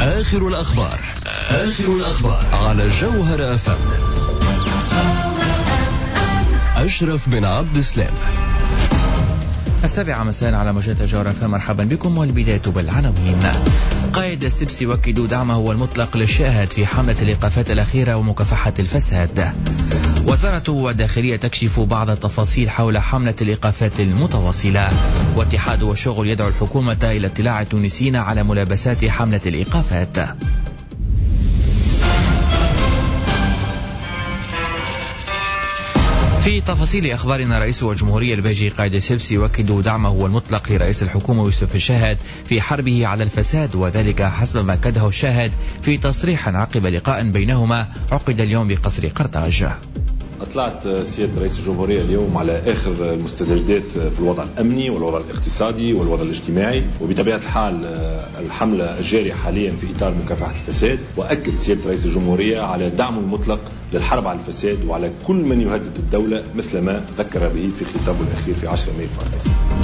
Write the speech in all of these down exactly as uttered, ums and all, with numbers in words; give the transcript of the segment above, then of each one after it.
آخر الأخبار آخر الأخبار على جوهر أف أم. أشرف بن عبد السلام. السابعة مساء على موجات جوهر أف أم. مرحبا بكم، والبداية بالعناوين. قائد السبسي يؤكد دعمه المطلق للشاهد في حملة الإيقافات الأخيرة ومكافحة الفساد. وزارة الداخلية تكشف بعض التفاصيل حول حملة الإيقافات المتواصلة. واتحاد والشغل يدعو الحكومة إلى اطلاع التونسيين على ملابسات حملة الإيقافات. في تفاصيل أخبارنا، رئيس الجمهورية الباجي قائد السبسي يؤكد دعمه المطلق لرئيس الحكومة يوسف الشاهد في حربه على الفساد، وذلك حسب ما أكده الشاهد في تصريح عقب لقاء بينهما عقد اليوم بقصر قرطاج. أطلعت سيادة رئيس الجمهورية اليوم على آخر المستجدات في الوضع الأمني والوضع الاقتصادي والوضع الاجتماعي، وبطبيعة الحال الحملة الجارية حاليا في إطار مكافحة الفساد. وأكد سيادة رئيس الجمهورية على دعمه المطلق للحرب على الفساد وعلى كل من يهدد الدولة، مثل ما ذكر به في خطابه الأخير في عشرة مايو الفارط.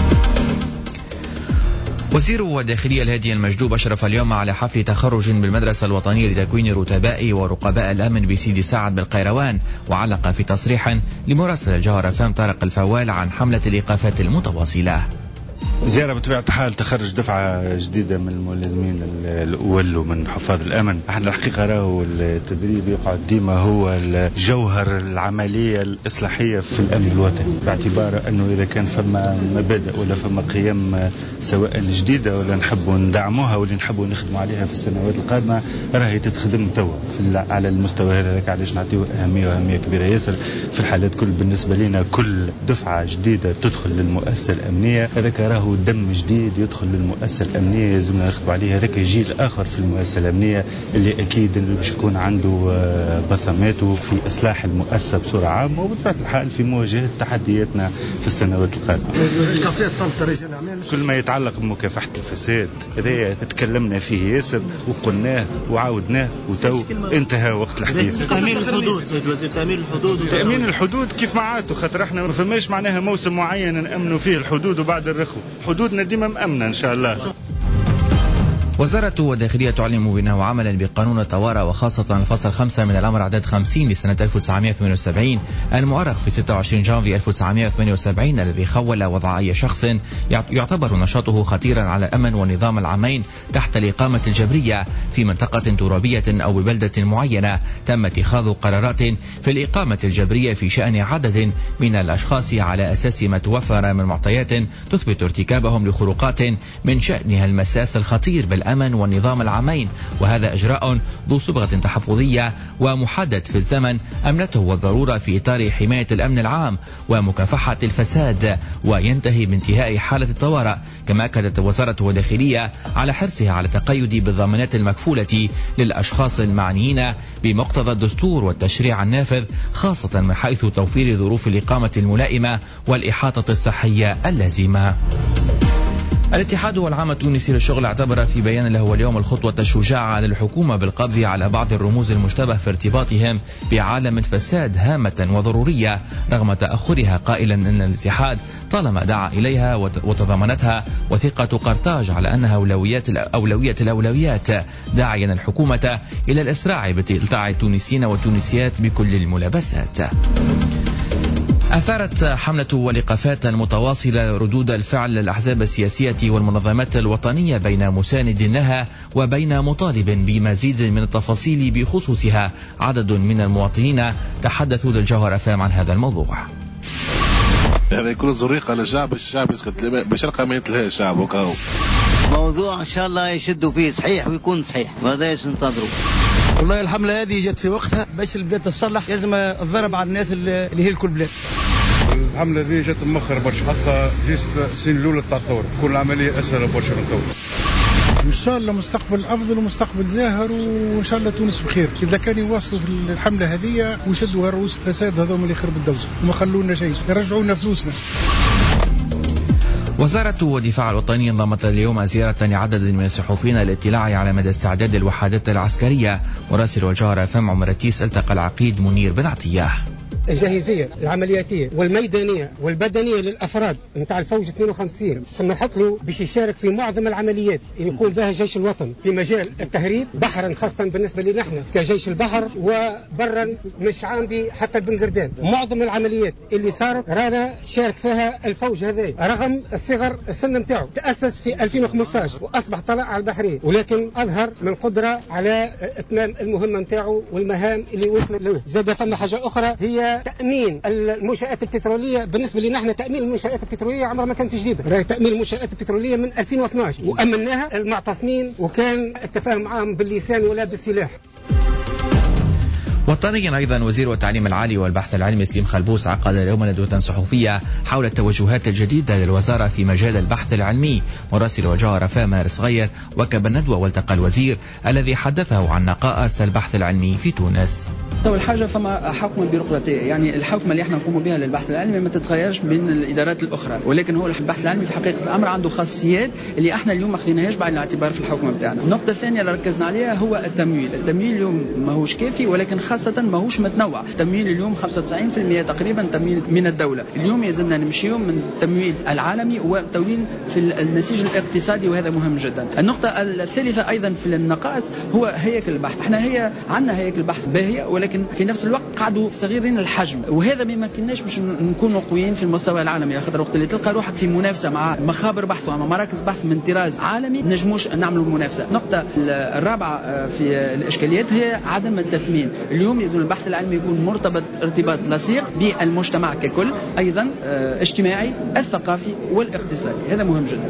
وزير الداخلية الهادي المجدوب أشرف اليوم على حفل تخرج بالمدرسة الوطنية لتكوين رتباء ورقباء الأمن بسيدي سعد بالقيروان، وعلق في تصريح لمراسل الجوهر أف أم طارق الفوال عن حملة الإيقافات المتواصلة. زيارة بطبيعة الحال تخرج دفعة جديدة من الملازمين الأول ومن حفاظ الأمن. احنا الحقيقة راهو التدريب يقعد ديما هو الجوهر العملية الإصلاحية في الأمن الوطني، باعتبار أنه إذا كان فما مبادئ ولا فما قيم سواء جديدة ولا نحبوا ندعموها ولا نحبوا نخدموا عليها في السنوات القادمة، راهي تتخدم توا على المستوى هذا. علاش نعطيه أهمية وأهمية كبيرة ياسر في الحالات كل. بالنسبة لنا كل دفعة جديدة تدخل للمؤسسة الأمنية هذاك راهو دم جديد يدخل للمؤسسة الأمنية، لازمنا نخدموا عليه. هذاك جيل آخر في المؤسسة الأمنية اللي أكيد اللي باش يكون عنده بصماته في إصلاح المؤسسة بصورة عامة، وبطبيعة الحال في مواجهة تحدياتنا في السنوات القادمة. كل ما يتعلق بمكافحة الفساد هذا تكلمنا فيه ياسر وقلناه وعاودناه، وتو انتهى وقت الحديث. تأمين الحدود سيد الوزير، تأمين الحدود تأمين الحدود كيف معاته، خاطر احنا ما فماش معناها موسم معين نأمنوا فيه الحدود وبعد الرخو، حدودنا ديما مأمنة إن شاء الله. وزارة الداخلية تعلن بأنه عملا بقانون الطوارئ، وخاصة الفصل خمسة من الأمر عدد خمسين لسنة ألف وتسعمائة وثمانية وسبعين المؤرخ في ستة وعشرين جانفي ألف وتسعمائة وثمانية وسبعين، الذي خول وضع أي شخص يعتبر نشاطه خطيرا على الأمن والنظام العامين تحت الإقامة الجبرية في منطقة ترابية أو ببلدة معينة تم اتخاذ قرارات في الإقامة الجبرية في شأن عدد من الأشخاص على أساس ما توفر من معطيات تثبت ارتكابهم لخروقات من شأنها المساس الخطير بالأمن الأمن والنظام العامين، وهذا إجراء ذو صبغة تحفظية ومحدد في الزمن أمنته والضرورة في إطار حماية الأمن العام ومكافحة الفساد، وينتهي بانتهاء حالة الطوارئ. كما أكدت وزارة الداخلية على حرصها على التقيد بالضمانات المكفولة للأشخاص المعنيين بمقتضى الدستور والتشريع النافذ، خاصة من حيث توفير ظروف الإقامة الملائمة والإحاطة الصحية اللازمة. الاتحاد والعام التونسي للشغل اعتبر في بيان له اليوم الخطوة الشجاعة للحكومة بالقبض على بعض الرموز المشتبه في ارتباطهم بعالم الفساد هامة وضرورية رغم تأخرها، قائلا أن الاتحاد طالما دعا إليها وتضمنتها وثيقة قرطاج على أنها أولويات الأولوية الأولويات، داعيا الحكومة إلى الإسراع بإلتاع التونسيين والتونسيات بكل الملابسات. أثارت حملة والإيقافات المتواصلة ردود الفعل الأحزاب السياسية والمنظمات الوطنية بين مساند لها وبين مطالب بمزيد من التفاصيل بخصوصها. عدد من المواطنين تحدثوا للجوهر أف أم عن هذا الموضوع. يعني يكون زريقة للشعب، الشعب يسكت بشرقة ما يتلهى الشعب وكاو موضوع إن شاء الله يشدوا فيه صحيح ويكون صحيح، وهذا ايش ننتظروا. والله الحملة هذه جت في وقتها باش البلاد تصلح، لازم الضرب على الناس اللي هي الكل بلاد. الحملة هذه جت مؤخرة برشا، حتى جيت السنة الأولى تاع الثورة تكون العملية أسهل برشا من الثورة. إن شاء الله مستقبل أفضل ومستقبل زاهر، وإن شاء الله تونس بخير إذا كانوا يواصلوا في الحملة هذه ويشدوا رؤوس الفساد هذوم اللي يخربوا الدولة وما خلونا شيء، يرجعونا فلوسنا. وزارة الدفاع الوطني انضمت اليوم زيارة لعدد من الصحفيين للاطلاع على مدى استعداد الوحدات العسكرية. مراسل الجوهر أف أم عمر التيس التقى العقيد منير بن عطية. الجاهزية العملياتية والميدانية والبدنية للأفراد نتاع الفوج اثنين وخمسين سمحت له باش يشارك في معظم العمليات اللي يقوم بها جيش الوطن في مجال التهريب بحرا، خاصة بالنسبة لنا نحن كجيش البحر، وبرا من الشعامبي حتى البنقردان. معظم العمليات اللي صارت رانا شارك فيها الفوج هذا، رغم الصغر السن نتاعو. تأسس في ألفين وخمسة عشر وأصبح طلع على البحرية، ولكن أظهر من قدرة على إتمام المهمة نتاعو والمهام اللي وصلت له. زاد فما حاجة أخرى هي تأمين المنشآت البترولية. بالنسبة لنا احنا تأمين المنشآت البترولية عمرها ما كانت جديدة، راهي تأمين المنشآت البترولية من ألفين واثني عشر وأمناها المعتصمين، وكان التفاهم معهم باللسان ولا بالسلاح. وطنيا أيضا وزير التعليم العالي والبحث العلمي سليم خلبوس عقد اليوم ندوة صحفية حول التوجهات الجديدة للوزارة في مجال البحث العلمي. مراسل وجهة رفاه ماهر صغير وكب الندوة والتقى الوزير الذي حدثه عن نقائص البحث العلمي في تونس. أول حاجة فما حكمة بيروقراطية، يعني الحكمة اللي احنا نقوم بها للبحث العلمي ما تتغيرش بين الإدارات الأخرى، ولكن هو البحث العلمي في حقيقة الأمر عنده خاصيات اللي احنا اليوم ما خذيناهاش بعين الاعتبار في الحكمة بتاعنا. النقطة الثانية اللي ركزنا عليها هو التمويل. التمويل اليوم ماهوش كافي، ولكن خاصة ماهوش متنوع. التمويل اليوم خمسة وتسعين بالمئة تقريبا تمويل من الدولة. اليوم يزلنا نمشيهم من التمويل العالمي وتمويل في النسيج الاقتصادي، وهذا مهم جدا. النقطة الثالثة أيضا في النقائص هو هيكل البحث. احنا هي عندنا هيكل بحث باهية، ولكن في نفس الوقت قعدوا صغيرين الحجم، وهذا ما يمكنناش باش نكونوا قويين في المستوى العالمي. خاطر وقت اللي تلقى روحك في منافسة مع مخابر بحث ومع مراكز بحث من طراز عالمي نجموش نعملوا منافسة. النقطة الرابعة في الإشكاليات هي عدم التثمين. اليوم يلزم البحث العلمي يكون مرتبط ارتباط لصيق بالمجتمع ككل، أيضا اجتماعي الثقافي والاقتصادي، هذا مهم جدا.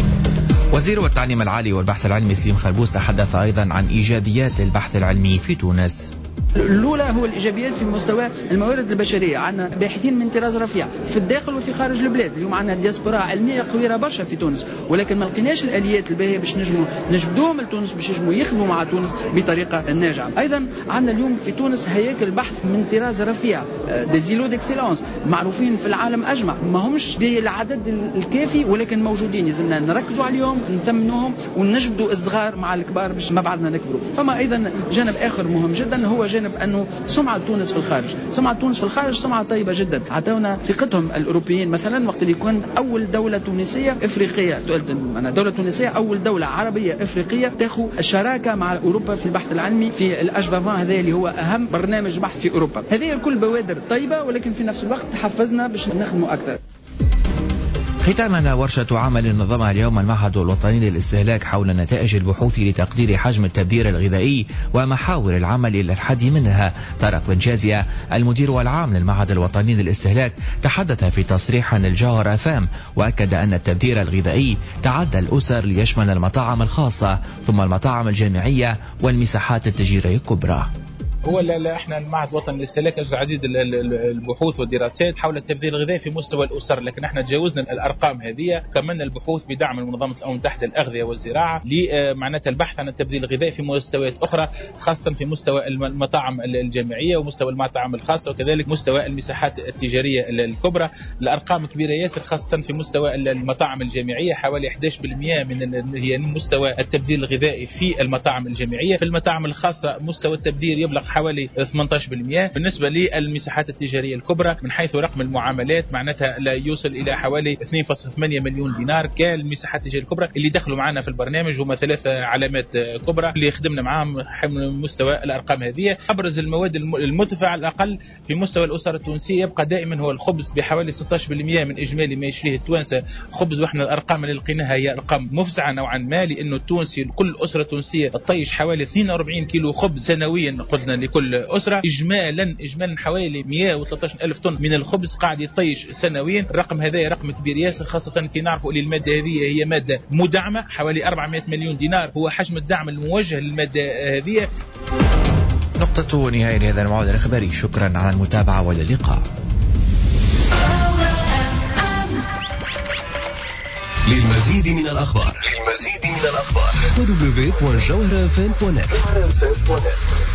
وزير التعليم العالي والبحث العلمي سليم خلبوس تحدث أيضا عن إيجابيات البحث العلمي في تونس. الأولى هو الإيجابيات في مستوى الموارد البشرية. عندنا باحثين من طراز رفيع في الداخل وفي خارج البلاد. اليوم عندنا دياسبورا علمية قوية برشا في تونس، ولكن ما لقيناش الآليات الباهية باش نجموا نجبدوهم لتونس باش يجموا يخدموا مع تونس بطريقة ناجعة. أيضا عندنا اليوم في تونس هياكل بحث من طراز رفيع، ديزيلو ديكسيلونس معروفين في العالم أجمع، ما همش بالعدد الكافي ولكن موجودين. يلزمنا نركزوا عليهم نثمنوهم ونجبدوا الصغار مع الكبار باش ما بعدنا نكبروا. فما أيضا جانب آخر مهم جدا هو جانب أنه سمعة تونس في الخارج. سمعة تونس في الخارج سمعة طيبة جدا، عطونا ثقتهم الأوروبيين مثلا وقت اللي يكون أول دولة تونسية إفريقية، أنا دولة تونسية أول دولة عربية إفريقية تاخذ الشراكة مع أوروبا في البحث العلمي في الأجفافان هذا اللي هو أهم برنامج بحث في أوروبا. هذه الكل بوادر طيبة، ولكن في نفس الوقت تحفزنا باش نخدموا أكثر. ختاما ورشة عمل نظمها اليوم المعهد الوطني للاستهلاك حول نتائج البحوث لتقدير حجم التبذير الغذائي ومحاور العمل للحد منها. طارق بن جازية المدير العام للمعهد الوطني للاستهلاك تحدث في تصريح للجوهر أفام وأكد أن التبذير الغذائي تعدى الأسر ليشمل المطاعم الخاصة ثم المطاعم الجامعية والمساحات التجارية الكبرى. هو لا احنا المعهد الوطني للاستهلاك اجرى عديد البحوث والدراسات حول التبذير الغذائي في مستوى الاسر، لكن احنا تجاوزنا الارقام هذه. كملنا البحوث بدعم من منظمه الامم المتحده الاغذيه والزراعه لمعناتها البحث عن التبذير الغذائي في مستويات اخرى، خاصه في مستوى المطاعم الجامعيه ومستوى المطاعم الخاصه وكذلك مستوى المساحات التجاريه الكبرى. الارقام كبيره ياسر، خاصه في مستوى المطاعم الجامعيه حوالي أحد عشر بالمئة من هي مستوى التبذير الغذائي في المطاعم الجامعيه. في المطاعم الخاصه مستوى التبذير يبلغ حوالي ثمانية عشر بالمئة. بالنسبة للمساحات التجارية الكبرى من حيث رقم المعاملات معناتها لا يوصل إلى حوالي اثنين فاصلة ثمانية مليون دينار. كالمساحات التجارية الكبرى اللي دخلوا معنا في البرنامج هم ثلاثة علامات كبرى اللي خدمنا معهم من مستوى الأرقام هذه. أبرز المواد المدفع على الأقل في مستوى الأسرة التونسية يبقى دائما هو الخبز بحوالي ستة عشر بالمئة من إجمالي ما يشريه التوانسة خبز، وإحنا الأرقام اللي لقيناها هي أرقام مفزعة نوعا ما، لأنه التونسي كل أسرة تونسية تطيش حوالي اثنين وأربعين كيلو خبز سنويا قلنا لكل أسرة. إجمالا إجمالا حوالي مئة وثلاثة عشر ألف طن من الخبز قاعد يطيش سنويا. الرقم هذا رقم كبير ياسر، خاصة كي نعرفوا أن المادة هذه هي مادة مدعمة حوالي أربعمئة مليون دينار هو حجم الدعم الموجه للمادة هذه. نقطة نهاية لهذا الموعد الإخباري. شكرا على المتابعة والى اللقاء. للمزيد من الأخبار للمزيد من الأخبار دبليو دبليو دوت جوهرة إف إم دوت نت.